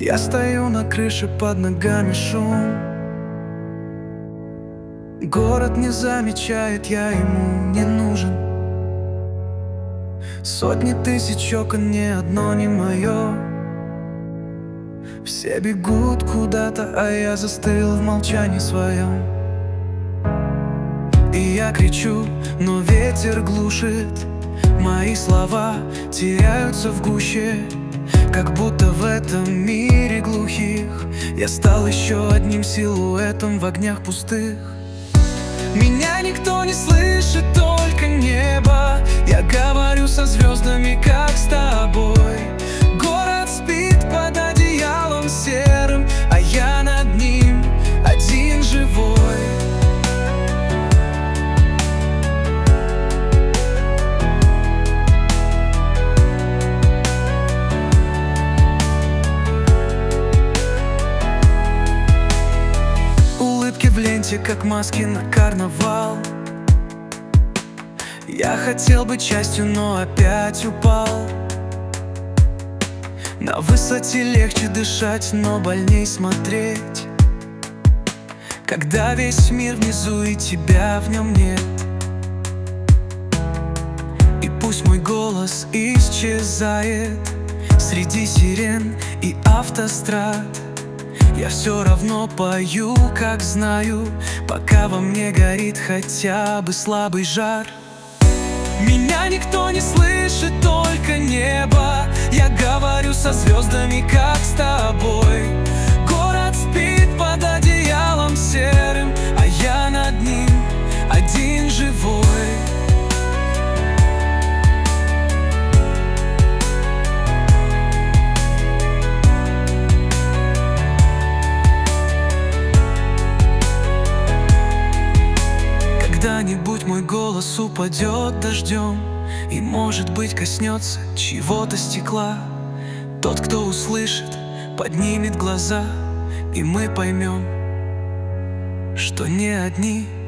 Я стою на крыше, под ногами шум. Город не замечает, я ему не нужен. Сотни тысяч окон, ни одно не мое. Все бегут куда-то, а я застыл в молчании своем. И я кричу, но ветер глушит. Мои слова теряются в гуще, как будто в этом мире глухих я стал еще одним силуэтом в огнях пустых. Меня никто не слышит, только небо. Я говорю со звездами, как с тобой. Город спит под одеялом серым, а я над ним один живой. В ленте, как маски на карнавал. Я хотел быть частью, но опять упал. На высоте легче дышать, но больней смотреть, когда весь мир внизу и тебя в нем нет. И пусть мой голос исчезает среди сирен и автострад, я все равно пою, как знаю, пока во мне горит хотя бы слабый жар. Меня никто не слышит, только небо. Я говорю со звездами, как с тобой. Город спит под одеялом серым, а я над ним один живой. Когда-нибудь мой голос упадет дождем и, может быть, коснется чьего-то стекла. Тот, кто услышит, поднимет глаза, и мы поймем, что не одни.